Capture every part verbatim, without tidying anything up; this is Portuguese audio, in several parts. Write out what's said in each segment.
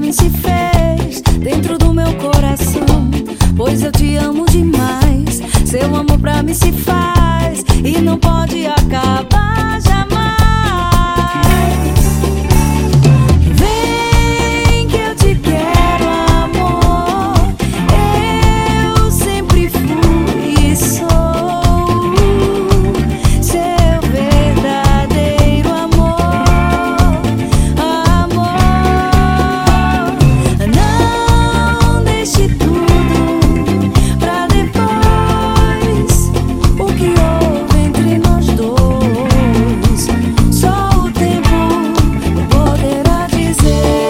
mim se fez dentro do meu coração. Pois eu te amo demais. Seu amor pra mim se faz e não pode acabar jamais. Vem que eu te quero, amor. Eu sempre fui e sou seu verdadeiro amor. Amor, não deixe tudo pra depois. O que houve entre nós dois, só o tempo poderá dizer.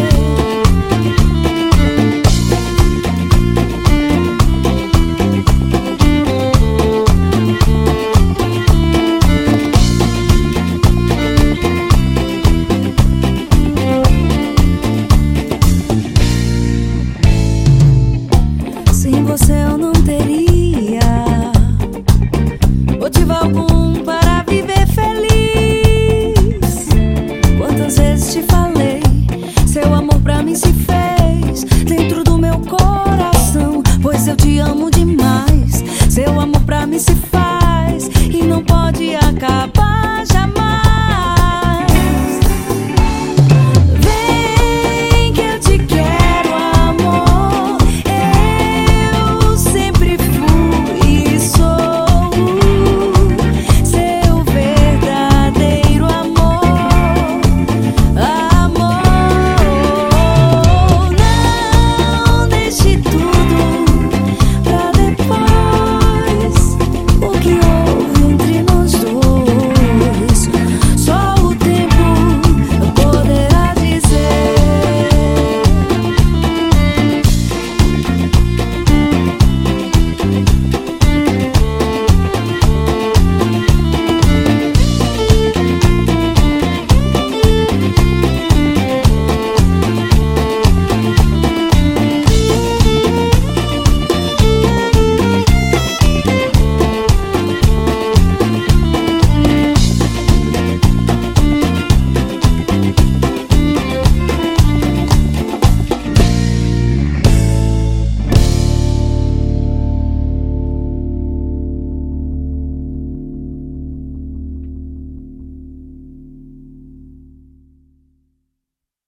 Sem você eu não teria motivo algum para viver feliz. Quantas vezes te falei